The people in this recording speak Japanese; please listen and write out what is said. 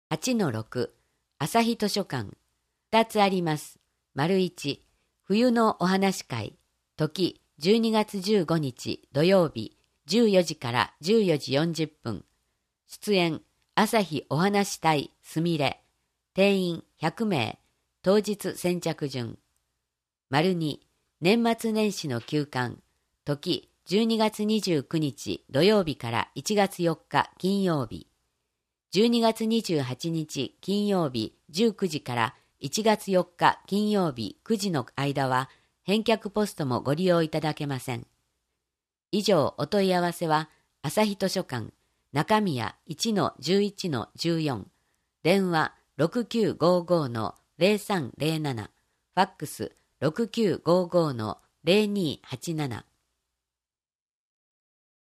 8-6 朝日図書館2つあります。1冬のお話会時12月15日土曜日14時から14時40分出演朝日お話隊すみれ定員100名当日先着順2年末年始の休館時12月29日土曜日から1月4日金曜日12月28日金曜日19時から1月4日金曜日9時の間は返却ポストもご利用いただけません。以上お問い合わせは朝日図書館中宮 1-11-14 電話6955-0307ファックス6955-0287